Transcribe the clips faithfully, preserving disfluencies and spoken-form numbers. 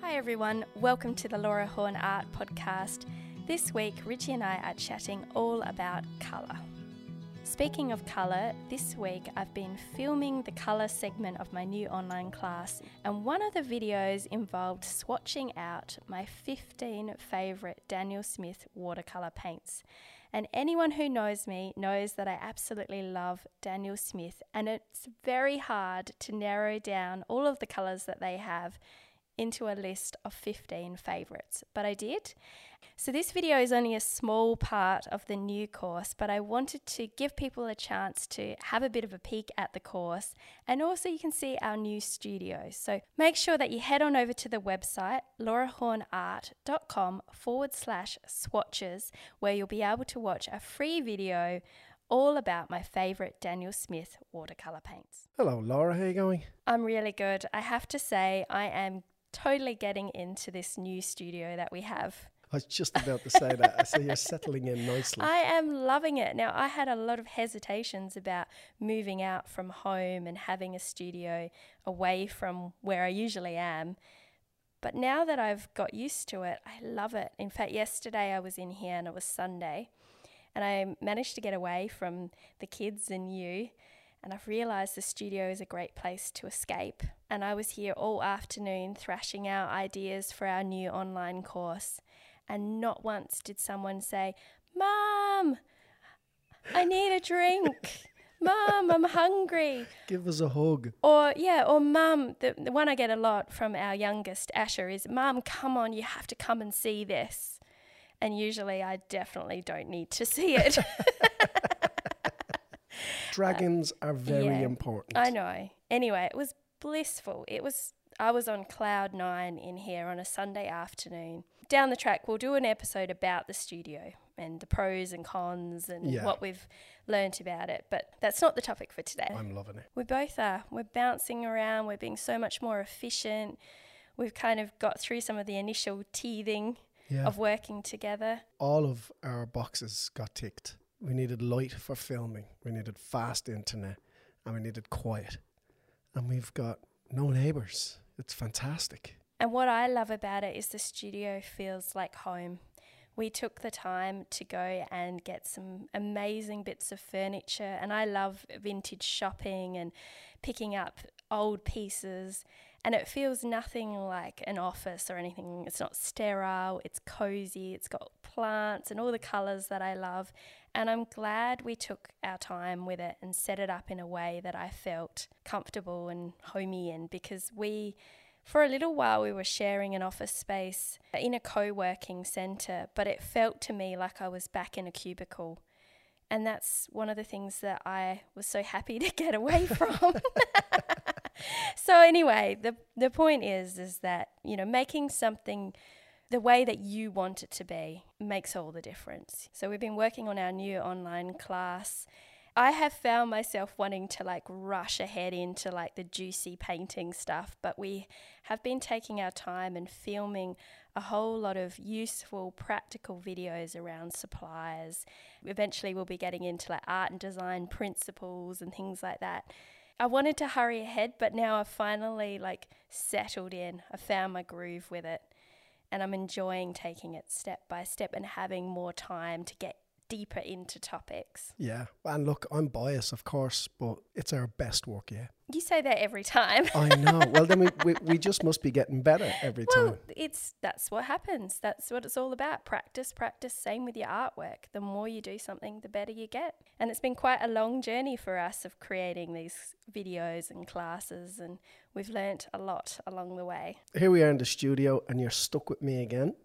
Hi everyone, welcome to the Laura Horn Art Podcast. This week, Richie and I are chatting all about colour. Speaking of colour, this week I've been filming the colour segment of my new online class, and one of the videos involved swatching out my fifteen favourite Daniel Smith watercolour paints. And anyone who knows me knows that I absolutely love Daniel Smith, and it's very hard to narrow down all of the colours that they have into a list of fifteen favourites, but I did. So this video is only a small part of the new course, but I wanted to give people a chance to have a bit of a peek at the course, and also you can see our new studio. So make sure that you head on over to the website laurahornart.com forward slash swatches, where you'll be able to watch a free video all about my favourite Daniel Smith watercolour paints. Hello Laura, how are you going? I'm really good. I have to say I am totally getting into this new studio that we have. I was just about to say that. So you're settling in nicely. I am loving it. Now, I had a lot of hesitations about moving out from home and having a studio away from where I usually am. But now that I've got used to it, I love it. In fact, yesterday I was in here and it was Sunday, and I managed to get away from the kids and you. And I've realised the studio is a great place to escape. And I was here all afternoon thrashing out ideas for our new online course. And not once did someone say, "Mum, I need a drink. Mum, I'm hungry." Give us a hug. Or, yeah, or Mum, the, the one I get a lot from our youngest, Asher, is, "Mum, come on, you have to come and see this." And usually I definitely don't need to see it. Dragons uh, are very yeah, important. I know. Anyway, it was blissful. It was. I was on cloud nine in here on a Sunday afternoon. Down the track, we'll do an episode about the studio and the pros and cons and yeah. what we've learnt about it. But that's not the topic for today. I'm loving it. We both are. We're bouncing around. We're being so much more efficient. We've kind of got through some of the initial teething yeah. of working together. All of our boxes got ticked. We needed light for filming, we needed fast internet, and we needed quiet. And we've got no neighbours. It's fantastic. And what I love about it is the studio feels like home. We took the time to go and get some amazing bits of furniture, and I love vintage shopping and picking up old pieces, and it feels nothing like an office or anything. It's not sterile, it's cozy, it's got plants and all the colours that I love. And I'm glad we took our time with it and set it up in a way that I felt comfortable and homey in, because we, for a little while, we were sharing an office space in a co-working centre, but it felt to me like I was back in a cubicle. And that's one of the things that I was so happy to get away from. So anyway, the the point is, is that, you know, making something the way that you want it to be makes all the difference. So we've been working on our new online class. I have found myself wanting to like rush ahead into like the juicy painting stuff, but we have been taking our time and filming a whole lot of useful, practical videos around supplies. Eventually we'll be getting into like art and design principles and things like that. I wanted to hurry ahead, but now I've finally like settled in. I found my groove with it. And I'm enjoying taking it step by step and having more time to get deeper into topics. Yeah, and look, I'm biased, of course, but it's our best work yet. You say that every time. I know. Well, then we, we we just must be getting better every well, time. it's that's what happens. That's what it's all about. Practice, practice. Same with your artwork. The more you do something, the better you get. And it's been quite a long journey for us of creating these videos and classes, and we've learnt a lot along the way. Here we are in the studio, and you're stuck with me again.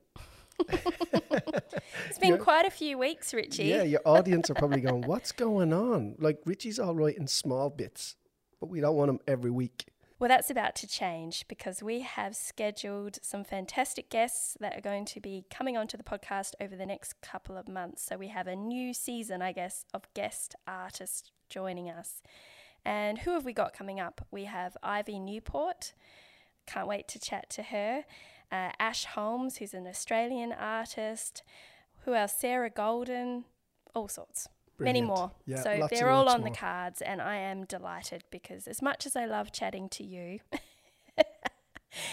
It's been You're, quite a few weeks, Richie. Yeah, your audience are probably going, "What's going on?" Like, Richie's all right in small bits, but we don't want him every week. Well, that's about to change, because we have scheduled some fantastic guests that are going to be coming onto the podcast over the next couple of months. So we have a new season, I guess, of guest artists joining us. And who have we got coming up? We have Ivy Newport. Can't wait to chat to her. Uh, Ash Holmes, who's an Australian artist. Who else? Sarah Golden. All sorts. Brilliant. Many more. Yeah, so lots they're and all lots on more. the cards, and I am delighted, because as much as I love chatting to you,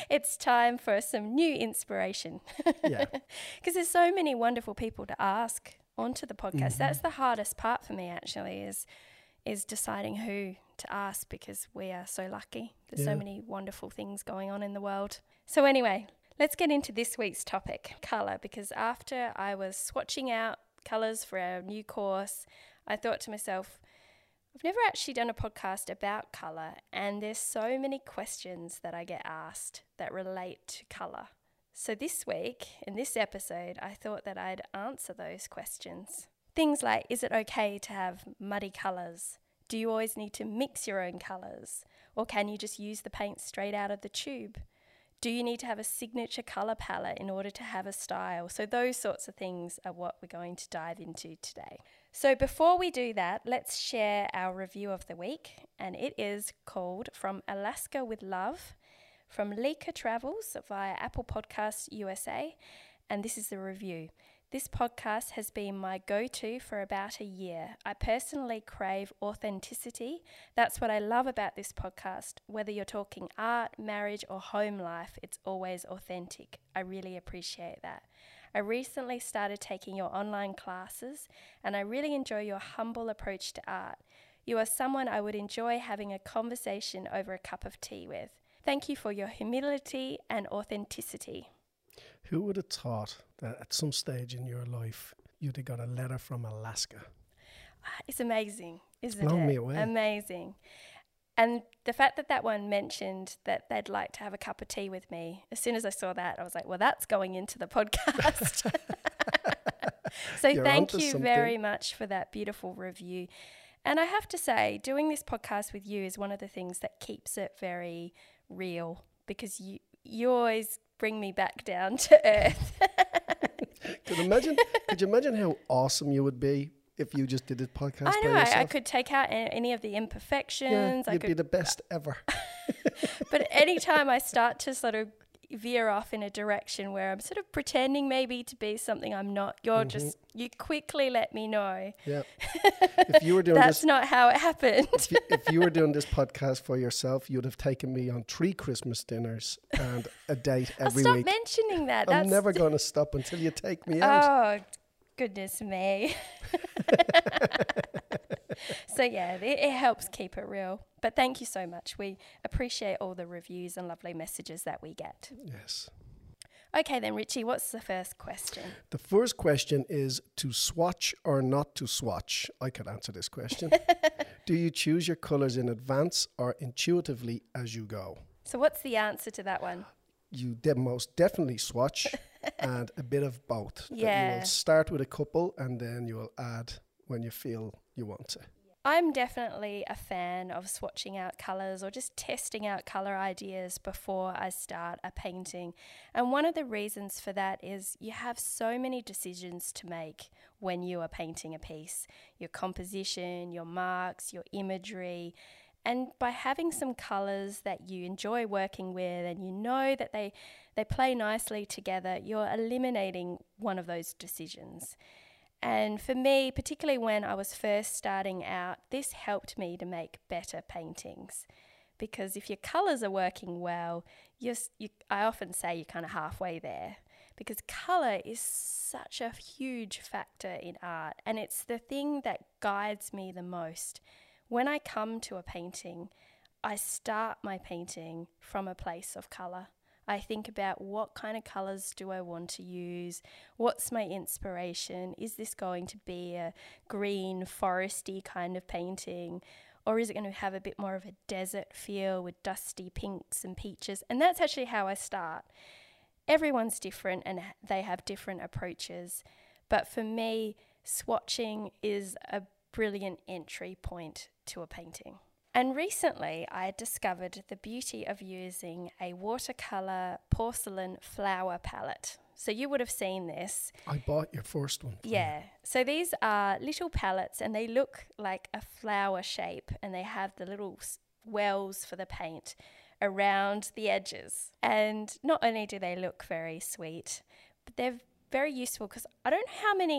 it's time for some new inspiration. Yeah. Because there's so many wonderful people to ask onto the podcast. Mm-hmm. That's the hardest part for me, actually, is is deciding who to ask, because we are so lucky. There's Yeah. so many wonderful things going on in the world. So anyway, let's get into this week's topic, colour, because after I was swatching out colours for our new course, I thought to myself, I've never actually done a podcast about colour, and there's so many questions that I get asked that relate to colour. So this week, in this episode, I thought that I'd answer those questions. Things like, is it okay to have muddy colours? Do you always need to mix your own colours? Or can you just use the paint straight out of the tube? Do you need to have a signature colour palette in order to have a style? So those sorts of things are what we're going to dive into today. So before we do that, let's share our review of the week. And it is called From Alaska with Love from Lika Travels via Apple Podcasts U S A. And this is the review. This podcast has been my go-to for about a year. I personally crave authenticity. That's what I love about this podcast. Whether you're talking art, marriage, or home life, it's always authentic. I really appreciate that. I recently started taking your online classes, and I really enjoy your humble approach to art. You are someone I would enjoy having a conversation over a cup of tea with. Thank you for your humility and authenticity. Who would have thought that at some stage in your life you'd have got a letter from Alaska? It's amazing, isn't It's blown it? me away. Amazing. And the fact that that one mentioned that they'd like to have a cup of tea with me, as soon as I saw that, I was like, well, that's going into the podcast. So You're thank onto you something. very much for that beautiful review. And I have to say, doing this podcast with you is one of the things that keeps it very real, because you you always bring me back down to earth. Could imagine? Could you imagine how awesome you would be if you just did this podcast I know, by I, yourself? I could take out a- any of the Yeah, imperfections. I you'd could be the best ever. But anytime I start to sort of veer off in a direction where I'm sort of pretending maybe to be something I'm not, you're Mhm. just, you quickly let me know. Yeah. If you were doing That's this, not how it happened. if you, if you were doing this podcast for yourself, you'd have taken me on three Christmas dinners and a date I'll every stop week. mentioning that. I'm That's never going to stop until you take me out. Oh, goodness me. So yeah, it, it helps keep it real. But thank you so much. We appreciate all the reviews and lovely messages that we get. Yes. Okay then, Richie, what's the first question? The first question is to swatch or not to swatch. I could answer this question. Do you choose your colours in advance or intuitively as you go? So what's the answer to that one? You de- most definitely swatch and a bit of both. That you Yeah. will start with a couple and then you will add when you feel you want to. I'm definitely a fan of swatching out colours or just testing out colour ideas before I start a painting. And one of the reasons for that is you have so many decisions to make when you are painting a piece. Your composition, your marks, your imagery. And by having some colours that you enjoy working with and you know that they, they play nicely together, you're eliminating one of those decisions. And for me, particularly when I was first starting out, this helped me to make better paintings. Because if your colours are working well, you're, you, I often say you're kind of halfway there. Because colour is such a huge factor in art, and it's the thing that guides me the most. When I come to a painting, I start my painting from a place of colour. I think about what kind of colours do I want to use? What's my inspiration? Is this going to be a green, foresty kind of painting? Or is it going to have a bit more of a desert feel with dusty pinks and peaches? And that's actually how I start. Everyone's different and they have different approaches. But for me, swatching is a brilliant entry point to a painting. And recently I discovered the beauty of using a watercolour porcelain flower palette. So you would have seen this. I bought your first one. Yeah. So these are little palettes and they look like a flower shape and they have the little wells for the paint around the edges. And not only do they look very sweet, but they're very useful because I don't know how many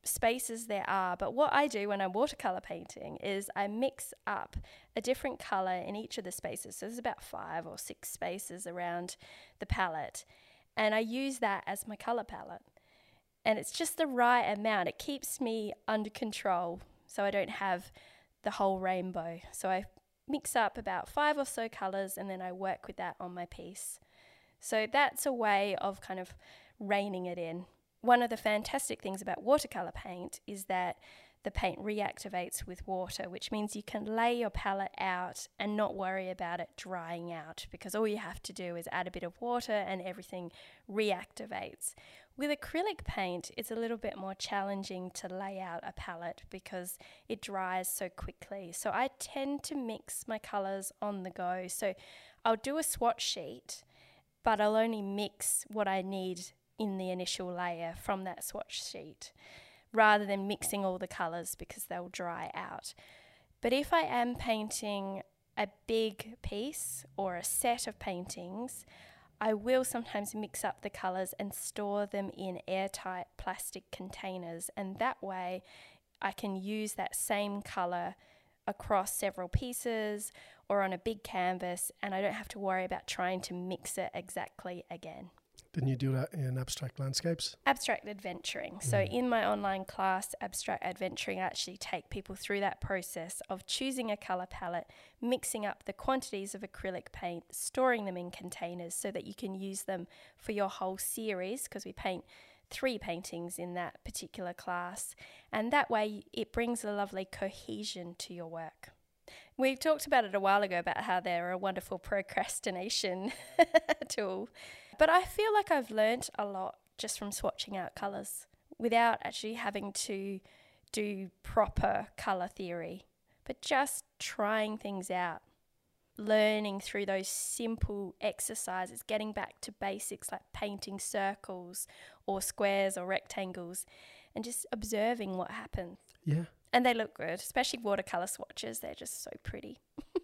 spaces there are. But what I do when I'm watercolor painting is I mix up a different color in each of the spaces. So there's about five or six spaces around the palette. And I use that as my color palette. And it's just the right amount. It keeps me under control so I don't have the whole rainbow. So I mix up about five or so colors and then I work with that on my piece. So that's a way of kind of reining it in. One of the fantastic things about watercolor paint is that the paint reactivates with water, which means you can lay your palette out and not worry about it drying out, because all you have to do is add a bit of water and everything reactivates. With acrylic paint, it's a little bit more challenging to lay out a palette because it dries so quickly. So I tend to mix my colors on the go. So I'll do a swatch sheet, but I'll only mix what I need in the initial layer from that swatch sheet, rather than mixing all the colours because they'll dry out. But if I am painting a big piece or a set of paintings, I will sometimes mix up the colours and store them in airtight plastic containers, and that way I can use that same colour across several pieces or on a big canvas, and I don't have to worry about trying to mix it exactly again. Didn't you do that in abstract landscapes? Abstract adventuring. Mm. So in my online class, Abstract Adventuring, I actually take people through that process of choosing a colour palette, mixing up the quantities of acrylic paint, storing them in containers so that you can use them for your whole series, because we paint three paintings in that particular class. And that way it brings a lovely cohesion to your work. We talked about it a while ago about how they're a wonderful procrastination tool. But I feel like I've learnt a lot just from swatching out colours without actually having to do proper colour theory, but just trying things out, learning through those simple exercises, getting back to basics like painting circles or squares or rectangles and just observing what happens. Yeah. And they look good, especially watercolour swatches. They're just so pretty.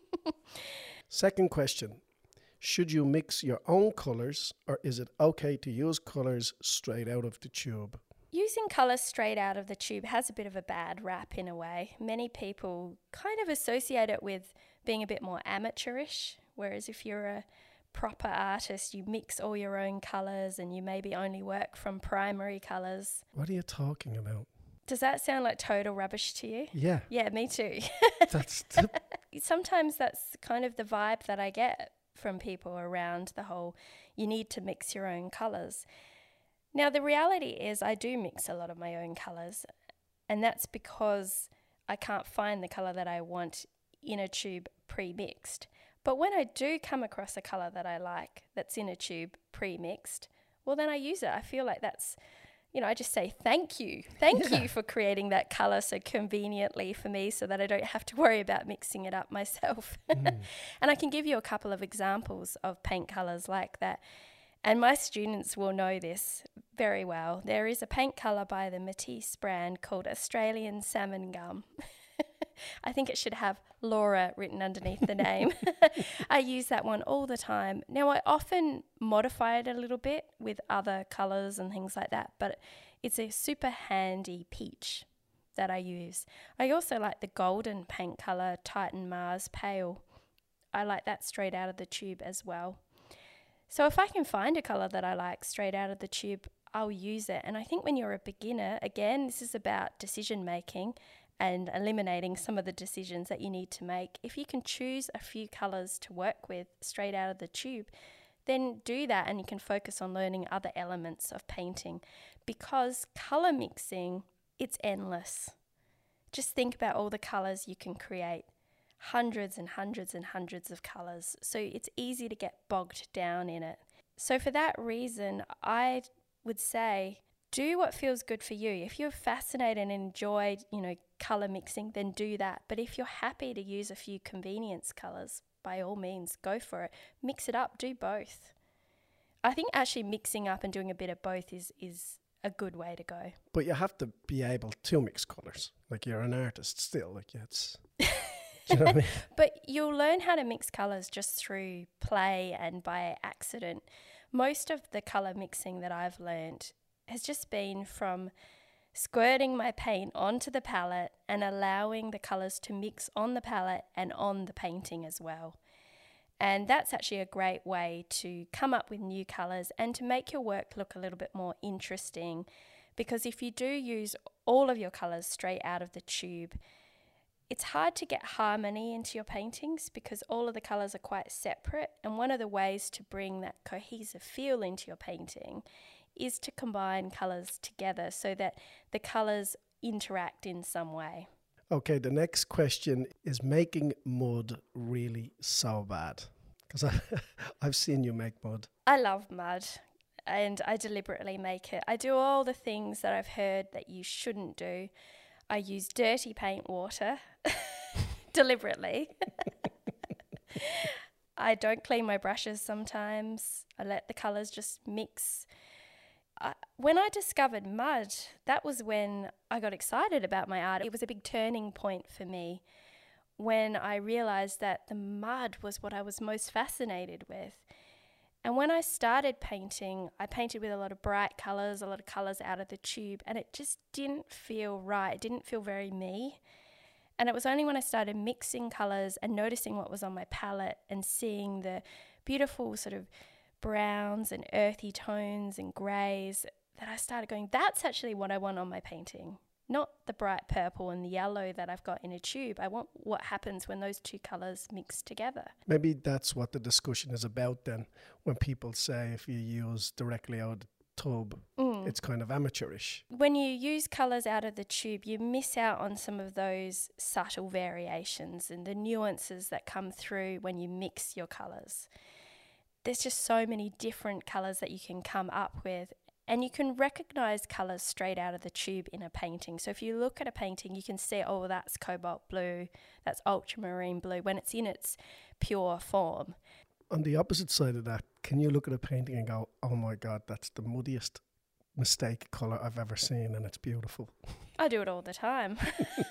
Second question. Should you mix your own colours, or is it okay to use colours straight out of the tube? Using colours straight out of the tube has a bit of a bad rap in a way. Many people kind of associate it with being a bit more amateurish, whereas if you're a proper artist, you mix all your own colours and you maybe only work from primary colours. What are you talking about? Does that sound like total rubbish to you? Yeah. Yeah, me too. That's the... Sometimes that's kind of the vibe that I get from people around the whole, you need to mix your own colours. Now, the reality is I do mix a lot of my own colours, and that's because I can't find the colour that I want in a tube pre-mixed. But when I do come across a colour that I like that's in a tube pre-mixed, well, then I use it. I feel like that's, you know, I just say thank you. Thank yeah. you for creating that colour so conveniently for me so that I don't have to worry about mixing it up myself. Mm. And I can give you a couple of examples of paint colours like that. And my students will know this very well. There is a paint colour by the Matisse brand called Australian Salmon Gum. I think it should have Laura written underneath the name. I use that one all the time. Now, I often modify it a little bit with other colours and things like that, but it's a super handy peach that I use. I also like the golden paint colour Titan Mars Pale. I like that straight out of the tube as well. So if I can find a colour that I like straight out of the tube, I'll use it. And I think when you're a beginner, again, this is about decision making and eliminating some of the decisions that you need to make. If you can choose a few colours to work with straight out of the tube, then do that and you can focus on learning other elements of painting, because colour mixing, it's endless. Just think about all the colours you can create. Hundreds and hundreds and hundreds of colours. So it's easy to get bogged down in it. So for that reason, I would say do what feels good for you. If you're fascinated and enjoyed, you know, colour mixing, then do that. But if you're happy to use a few convenience colours, by all means, go for it. Mix it up, do both. I think actually mixing up and doing a bit of both is, is a good way to go. But you have to be able to mix colours. Like, you're an artist still. Like, it's... Do you know what I mean? But you'll learn how to mix colours just through play and by accident. Most of the colour mixing that I've learned has just been from squirting my paint onto the palette and allowing the colours to mix on the palette and on the painting as well. And that's actually a great way to come up with new colours and to make your work look a little bit more interesting, because if you do use all of your colours straight out of the tube, it's hard to get harmony into your paintings because all of the colours are quite separate. And one of the ways to bring that cohesive feel into your painting is to combine colours together so that the colours interact in some way. Okay, the next question is making mud really so bad? Because I've seen you make mud. I love mud and I deliberately make it. I do all the things that I've heard that you shouldn't do. I use dirty paint water deliberately. I don't clean my brushes sometimes. I let the colours just mix. I, when I discovered mud, that was when I got excited about my art. It was a big turning point for me when I realised that the mud was what I was most fascinated with. And when I started painting, I painted with a lot of bright colours, a lot of colours out of the tube, and it just didn't feel right. It didn't feel very me. And it was only when I started mixing colours and noticing what was on my palette and seeing the beautiful sort of browns and earthy tones and greys that I started going, that's actually what I want on my painting. Not the bright purple and the yellow that I've got in a tube. I want what happens when those two colours mix together. Maybe that's what the discussion is about then, when people say if you use directly out of the tub, mm. it's kind of amateurish. When you use colours out of the tube, you miss out on some of those subtle variations and the nuances that come through when you mix your colours. There's just so many different colours that you can come up with, and you can recognise colours straight out of the tube in a painting. So if you look at a painting, you can see, oh, that's cobalt blue, that's ultramarine blue, when it's in its pure form. On the opposite side of that, can you look at a painting and go, oh my God, that's the muddiest mistake colour I've ever seen and it's beautiful? I do it all the time.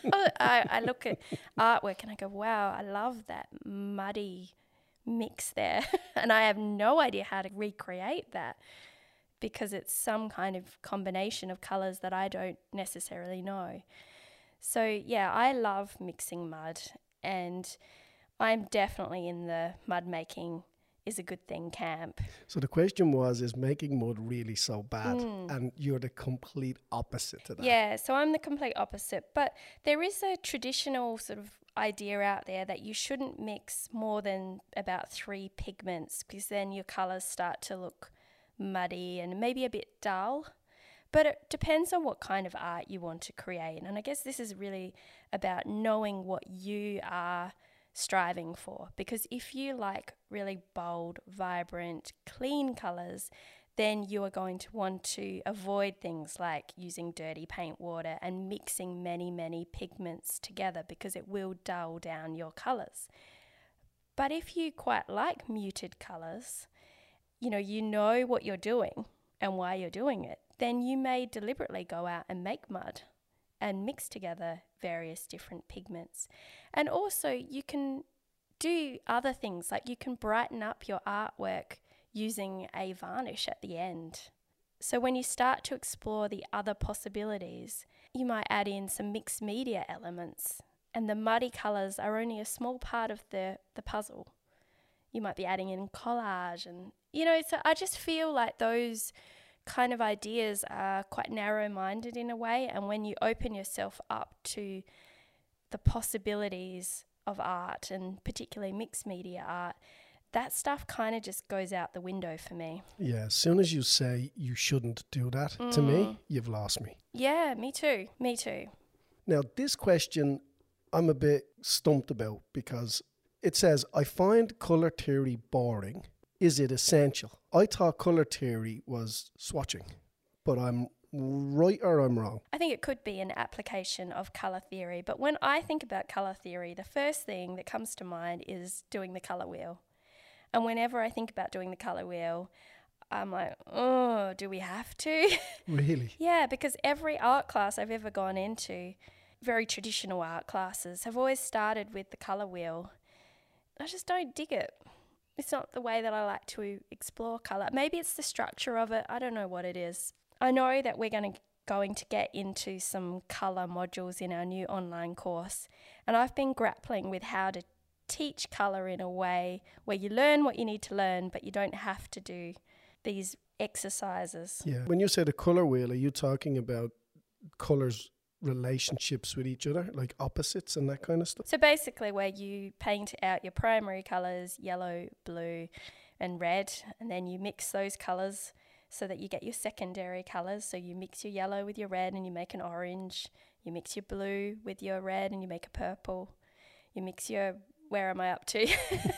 I, I look at artwork and I go, wow, I love that muddy mix there. And I have no idea how to recreate that because it's some kind of combination of colours that I don't necessarily know. So yeah, I love mixing mud, and I'm definitely in the mud making is a good thing camp. So the question was, is making mud really so bad? Mm. And you're the complete opposite to that. Yeah, so I'm the complete opposite. But there is a traditional sort of idea out there that you shouldn't mix more than about three pigments because then your colours start to look muddy and maybe a bit dull. But it depends on what kind of art you want to create. And I guess this is really about knowing what you are striving for, because if you like really bold, vibrant, clean colours, then you are going to want to avoid things like using dirty paint water and mixing many, many pigments together because it will dull down your colours. But if you quite like muted colours, you know, you know what you're doing and why you're doing it, then you may deliberately go out and make mud and mix together various different pigments. And also you can do other things, like you can brighten up your artwork using a varnish at the end. So when you start to explore the other possibilities, you might add in some mixed media elements, and the muddy colours are only a small part of the, the puzzle. You might be adding in collage and, you know, so I just feel like those kind of ideas are quite narrow-minded in a way, and when you open yourself up to the possibilities of art, and particularly mixed media art, that stuff kind of just goes out the window for me. Yeah, as soon as you say you shouldn't do that, mm. to me, you've lost me. Yeah, me too, me too. Now, this question I'm a bit stumped about because it says, I find colour theory boring. Is it essential? I thought colour theory was swatching, but I'm right or I'm wrong? I think it could be an application of colour theory, but when I think about colour theory, the first thing that comes to mind is doing the colour wheel. And whenever I think about doing the colour wheel, I'm like, oh, do we have to? Really? Yeah, because every art class I've ever gone into, very traditional art classes, have always started with the colour wheel. I just don't dig it. It's not the way that I like to explore colour. Maybe it's the structure of it. I don't know what it is. I know that we're going to going to get into some colour modules in our new online course. And I've been grappling with how to teach colour in a way where you learn what you need to learn, but you don't have to do these exercises. Yeah. When you say the colour wheel, are you talking about colours relationships with each other, like opposites and that kind of stuff? So basically where you paint out your primary colours, yellow, blue and red, and then you mix those colours so that you get your secondary colours. So you mix your yellow with your red and you make an orange. You mix your blue with your red and you make a purple. You mix your, where am I up to?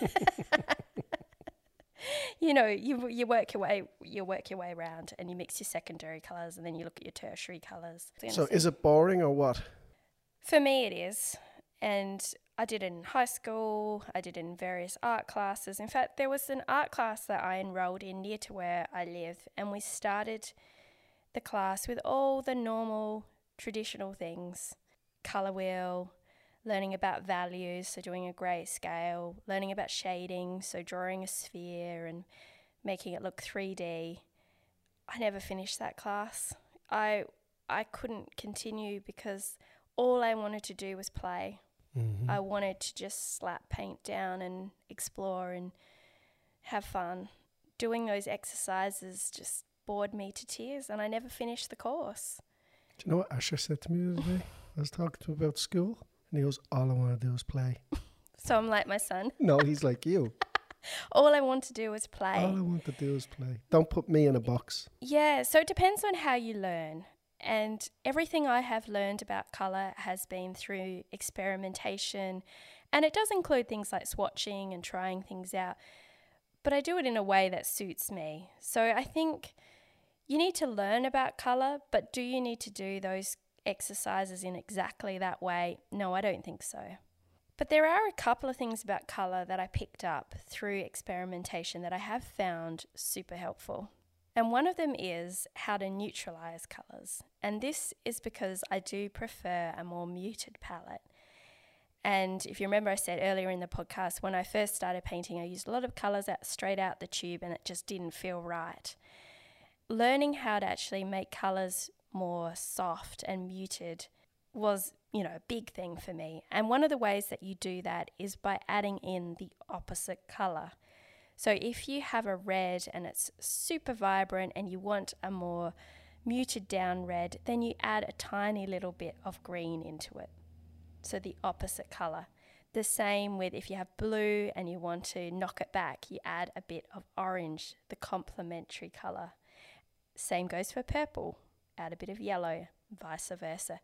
You know, you you work your way you work your way around and you mix your secondary colours and then you look at your tertiary colours. So is it boring or what? For me it is. And I did it in high school, I did it in various art classes. In fact, there was an art class that I enrolled in near to where I live, and we started the class with all the normal traditional things. Colour wheel, learning about values, so doing a grayscale, learning about shading, so drawing a sphere and making it look three D. I never finished that class. I I couldn't continue because all I wanted to do was play. Mm-hmm. I wanted to just slap paint down and explore and have fun. Doing those exercises just bored me to tears, and I never finished the course. Do you know what Asher said to me the other day? I was talking to him about school, and he goes, all I want to do is play. So I'm like my son. No, he's like you. All I want to do is play. All I want to do is play. Don't put me in a box. Yeah, so it depends on how you learn. And everything I have learned about colour has been through experimentation. And it does include things like swatching and trying things out. But I do it in a way that suits me. So I think you need to learn about colour, but do you need to do those exercises in exactly that way? No, I don't think so. But there are a couple of things about colour that I picked up through experimentation that I have found super helpful. And one of them is how to neutralise colours. And this is because I do prefer a more muted palette. And if you remember, I said earlier in the podcast, when I first started painting, I used a lot of colours out straight out the tube and it just didn't feel right. Learning how to actually make colours more soft and muted was, you know, a big thing for me. And one of the ways that you do that is by adding in the opposite colour. So if you have a red and it's super vibrant and you want a more muted down red, then you add a tiny little bit of green into it. So the opposite colour. The same with if you have blue and you want to knock it back, you add a bit of orange, the complementary colour. Same goes for purple, add a bit of yellow, vice versa.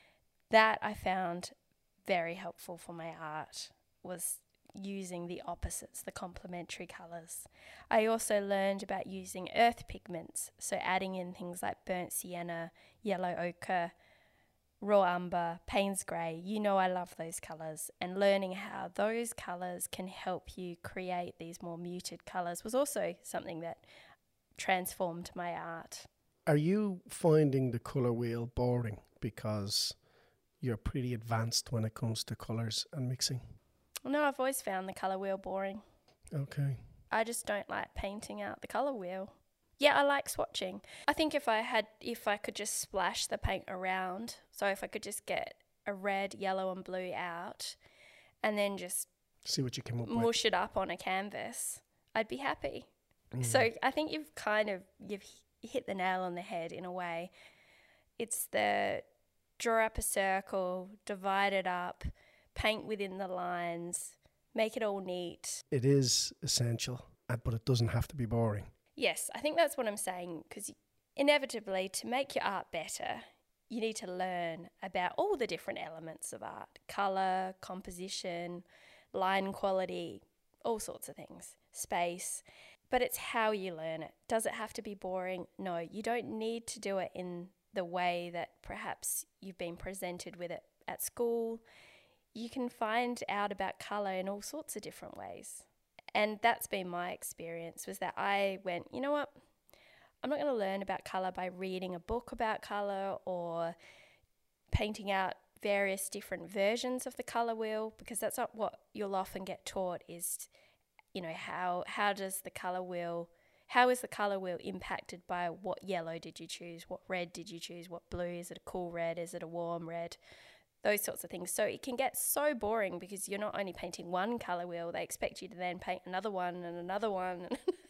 That I found very helpful for my art, was using the opposites, the complementary colours. I also learned about using earth pigments, so adding in things like burnt sienna, yellow ochre, raw umber, Payne's grey. You know I love those colours, and learning how those colours can help you create these more muted colours was also something that transformed my art. Are you finding the colour wheel boring because you're pretty advanced when it comes to colours and mixing? No, I've always found the colour wheel boring. Okay. I just don't like painting out the colour wheel. Yeah, I like swatching. I think if I had, if I could just splash the paint around, so if I could just get a red, yellow and blue out and then just see what you came up with, mush it up on a canvas, I'd be happy. Mm. So I think you've kind of, you've hit the nail on the head in a way. It's the draw up a circle, divide it up, paint within the lines, make it all neat. It is essential, but it doesn't have to be boring. Yes, I think that's what I'm saying, because inevitably to make your art better, you need to learn about all the different elements of art. Colour, composition, line quality, all sorts of things, space. But it's how you learn it. Does it have to be boring? No, you don't need to do it in the way that perhaps you've been presented with it at school. You can find out about colour in all sorts of different ways. And that's been my experience, was that I went, you know what, I'm not going to learn about colour by reading a book about colour or painting out various different versions of the colour wheel, because that's not what you'll often get taught is, you know, how how does the colour wheel how is the colour wheel impacted by what yellow did you choose, what red did you choose, what blue, is it a cool red, is it a warm red, those sorts of things. So it can get so boring because you're not only painting one colour wheel, they expect you to then paint another one and another one.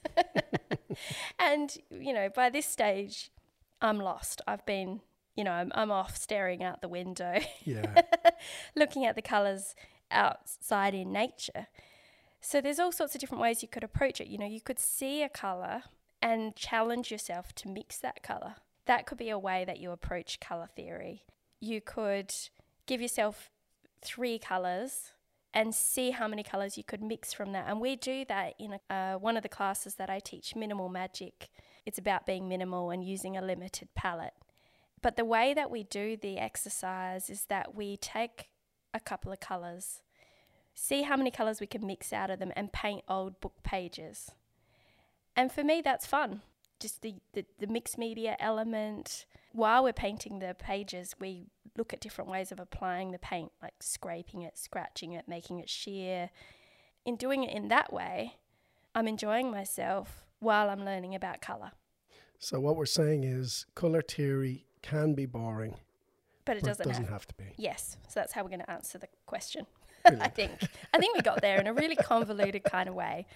And, you know, by this stage, I'm lost. I've been, you know, I'm, I'm off staring out the window, Yeah. looking at the colours outside in nature. So there's all sorts of different ways you could approach it. You know, you could see a colour and challenge yourself to mix that colour. That could be a way that you approach colour theory. You could give yourself three colours and see how many colours you could mix from that. And we do that in a, uh, one of the classes that I teach, Minimal Magic. It's about being minimal and using a limited palette. But the way that we do the exercise is that we take a couple of colours, see how many colours we can mix out of them, and paint old book pages. And for me, that's fun. Just the, the, the mixed media element. While we're painting the pages, we look at different ways of applying the paint, like scraping it, scratching it, making it sheer. In doing it in that way, I'm enjoying myself while I'm learning about colour. So what we're saying is colour theory can be boring, But it but doesn't, it doesn't have, have to be. Yes, so that's how we're going to answer the question. I Brilliant. think. I think we got there in a really convoluted kind of way.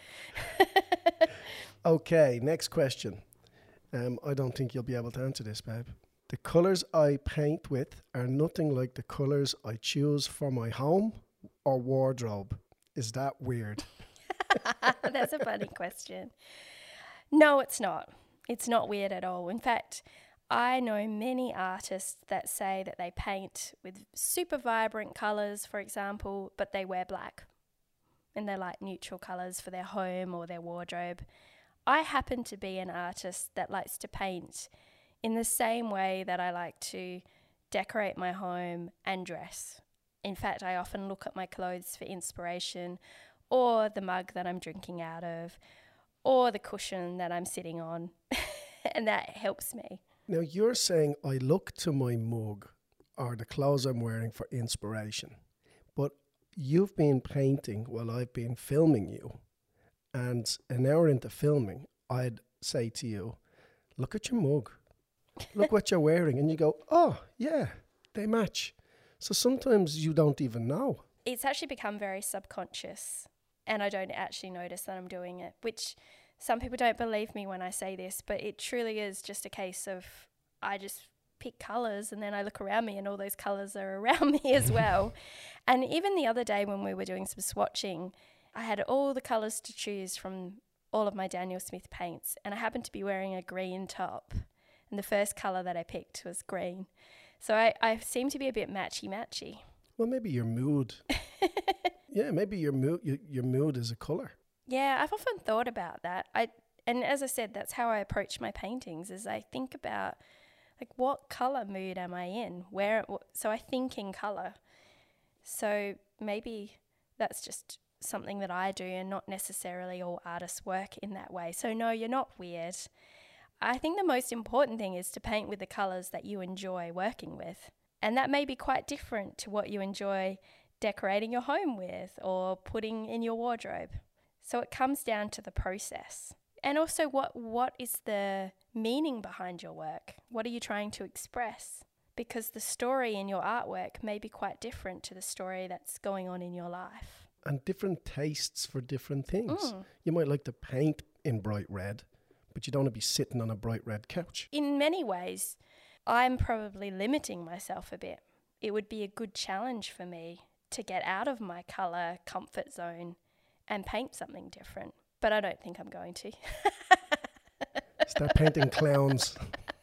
Okay, next question. Um, I don't think you'll be able to answer this, babe. The colours I paint with are nothing like the colours I choose for my home or wardrobe. Is that weird? That's a funny question. No, it's not. It's not weird at all. In fact, I know many artists that say that they paint with super vibrant colours, for example, but they wear black. And they're like neutral colours for their home or their wardrobe. I happen to be an artist that likes to paint in the same way that I like to decorate my home and dress. In fact, I often look at my clothes for inspiration, or the mug that I'm drinking out of, or the cushion that I'm sitting on, and that helps me. Now, you're saying I look to my mug or the clothes I'm wearing for inspiration, but you've been painting while I've been filming you, and an hour into filming, I'd say to you, look at your mug. Look what you're wearing. And you go, oh, yeah, they match. So sometimes you don't even know. It's actually become very subconscious, and I don't actually notice that I'm doing it, which some people don't believe me when I say this, but it truly is just a case of I just pick colours and then I look around me and all those colours are around me as well. And even the other day when we were doing some swatching, I had all the colours to choose from all of my Daniel Smith paints, and I happened to be wearing a green top. And the first colour that I picked was green. So I, I seem to be a bit matchy-matchy. Well, maybe your mood. Yeah, maybe your mood your, your mood is a colour. Yeah, I've often thought about that. I And as I said, that's how I approach my paintings, is I think about, like, what colour mood am I in? Where? So I think in colour. So maybe that's just something that I do, and not necessarily all artists work in that way. So no, you're not weird. I think the most important thing is to paint with the colours that you enjoy working with. And that may be quite different to what you enjoy decorating your home with or putting in your wardrobe. So it comes down to the process. And also, what what is the meaning behind your work? What are you trying to express? Because the story in your artwork may be quite different to the story that's going on in your life. And different tastes for different things. Mm. You might like to paint in bright red, but you don't want to be sitting on a bright red couch. In many ways, I'm probably limiting myself a bit. It would be a good challenge for me to get out of my colour comfort zone and paint something different. But I don't think I'm going to. Start painting clowns.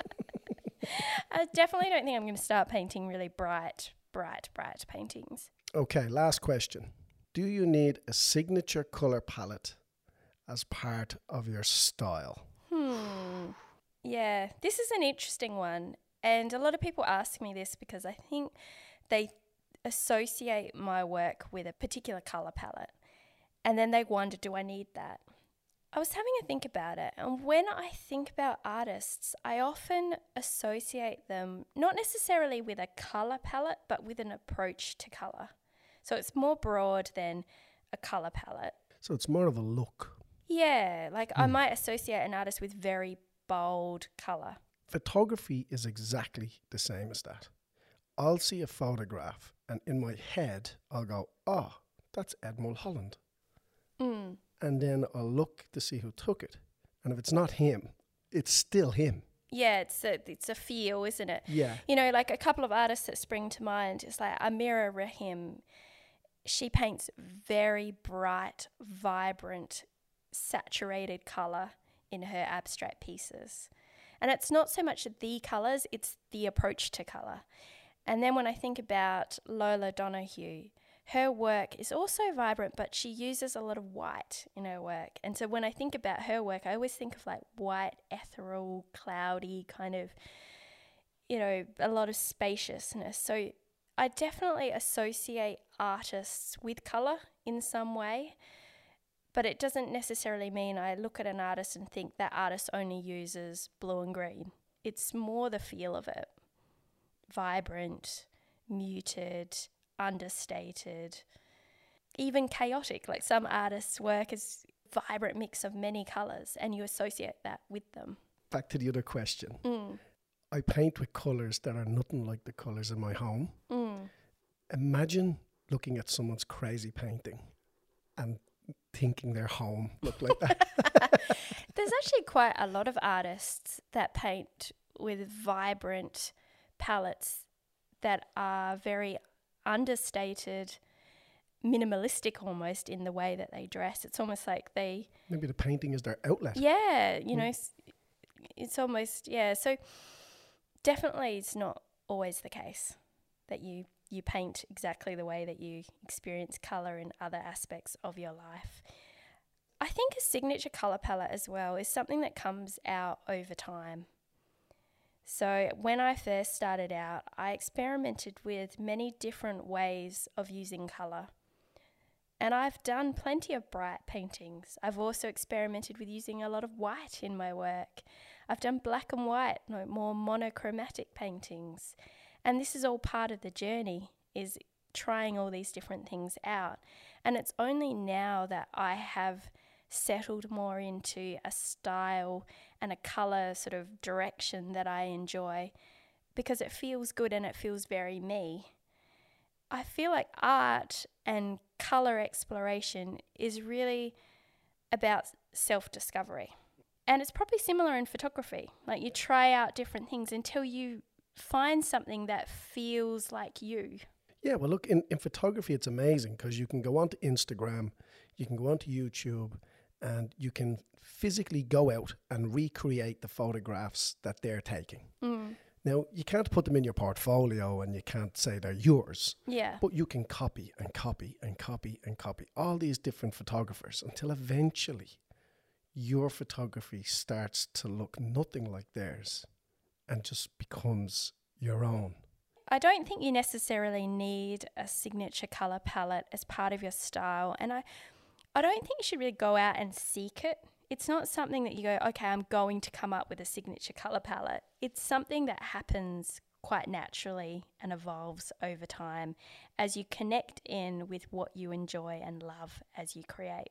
I definitely don't think I'm going to start painting really bright, bright, bright paintings. Okay, last question. Do you need a signature colour palette as part of your style? Hmm. Yeah, this is an interesting one. And a lot of people ask me this because I think they associate my work with a particular colour palette. And then they wonder, do I need that? I was having a think about it. And when I think about artists, I often associate them not necessarily with a colour palette, but with an approach to colour. So it's more broad than a colour palette. So it's more of a look. Yeah, like I might associate an artist with very bold colour. Photography is exactly the same as that. I'll see a photograph and in my head I'll go, oh, that's Ed Mulholland. Mm. And then I'll look to see who took it. And if it's not him, it's still him. Yeah, it's a, it's a feel, isn't it? Yeah. You know, like a couple of artists that spring to mind is like Amira Rahim. She paints very bright, vibrant, saturated colour in her abstract pieces. And it's not so much the colours, it's the approach to colour. And then when I think about Lola Donahue, her work is also vibrant, but she uses a lot of white in her work. And so when I think about her work, I always think of like white, ethereal, cloudy kind of, you know, a lot of spaciousness. So I definitely associate artists with colour in some way, but it doesn't necessarily mean I look at an artist and think that artist only uses blue and green. It's more the feel of it. Vibrant, muted, understated, even chaotic. Like some artists' work is a vibrant mix of many colours and you associate that with them. Back to the other question. Mm. I paint with colours that are nothing like the colours in my home. Mm. Imagine looking at someone's crazy painting and thinking their home looked like that. There's actually quite a lot of artists that paint with vibrant palettes that are very understated, minimalistic almost in the way that they dress. It's almost like they... Maybe the painting is their outlet. Yeah, you Mm. know, it's, it's almost, yeah. So definitely it's not always the case that you, you paint exactly the way that you experience colour in other aspects of your life. I think a signature colour palette as well is something that comes out over time. So when I first started out, I experimented with many different ways of using colour. And I've done plenty of bright paintings. I've also experimented with using a lot of white in my work. I've done black and white, no, more monochromatic paintings. And this is all part of the journey, is trying all these different things out. And it's only now that I have settled more into a style and a colour sort of direction that I enjoy because it feels good and it feels very me. I feel like art and colour exploration is really about self-discovery. And it's probably similar in photography. Like you try out different things until you find something that feels like you. Yeah, well, look, in, in photography, it's amazing because you can go onto Instagram, you can go onto YouTube, and you can physically go out and recreate the photographs that they're taking. Mm. Now, you can't put them in your portfolio and you can't say they're yours, Yeah. but you can copy and copy and copy and copy all these different photographers until eventually your photography starts to look nothing like theirs and just becomes your own. I don't think you necessarily need a signature colour palette as part of your style. And I, I don't think you should really go out and seek it. It's not something that you go, okay, I'm going to come up with a signature colour palette. It's something that happens quite naturally and evolves over time as you connect in with what you enjoy and love as you create.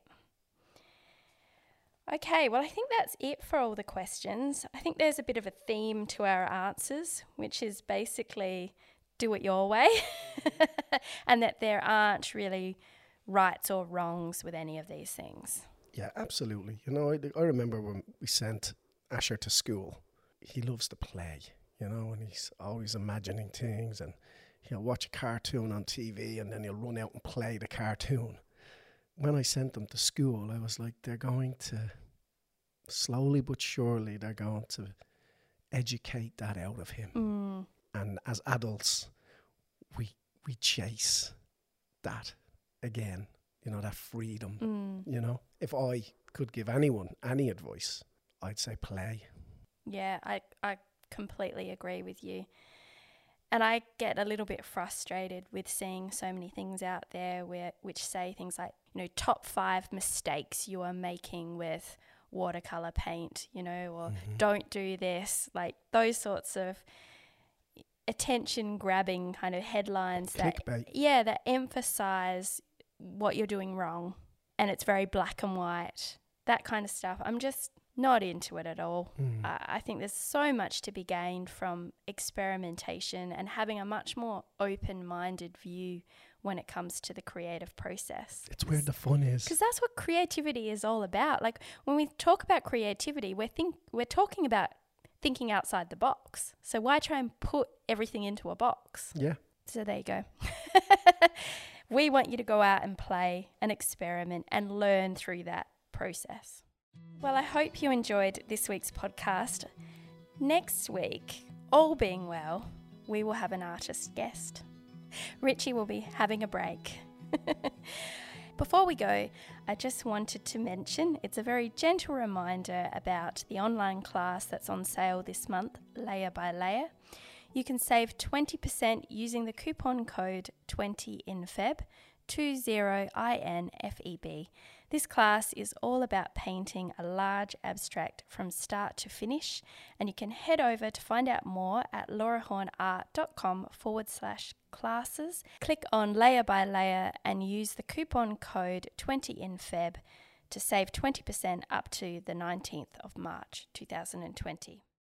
Okay, well, I think that's it for all the questions. I think there's a bit of a theme to our answers, which is basically do it your way and that there aren't really rights or wrongs with any of these things. Yeah, absolutely. You know, I, I remember when we sent Asher to school, he loves to play, you know, and he's always imagining things and he'll watch a cartoon on T V and then he'll run out and play the cartoon. When I sent them to school, I was like, they're going to, slowly but surely, they're going to educate that out of him. Mm. And as adults, we we chase that again, you know, that freedom, Mm. you know. If I could give anyone any advice, I'd say play. Yeah, I, I completely agree with you. And I get a little bit frustrated with seeing so many things out there where which say things like, you know, top five mistakes you are making with watercolor paint, you know, or Mm-hmm. don't do this, like those sorts of attention grabbing kind of headlines that, Clickbait. yeah, that emphasize what you're doing wrong. And it's very black and white. that kind of stuff. I'm just not into it at all. Mm. Uh, I think there's so much to be gained from experimentation and having a much more open-minded view when it comes to the creative process. It's where the fun is. Because that's what creativity is all about. Like when we talk about creativity, we're think we're talking about thinking outside the box. So why try and put everything into a box? Yeah. So there you go. We want you to go out and play and experiment and learn through that process. Well, I hope you enjoyed this week's podcast. Next week, all being well, we will have an artist guest. Richie will be having a break. Before we go, I just wanted to mention it's a very gentle reminder about the online class that's on sale this month, Layer by Layer. You can save twenty percent using the coupon code twenty in Feb, twenty I N F E B. This class is all about painting a large abstract from start to finish, and you can head over to find out more at laurahornart.com forward slash classes. Click on Layer by Layer and use the coupon code twenty in Feb to save twenty percent up to the nineteenth of March two thousand twenty.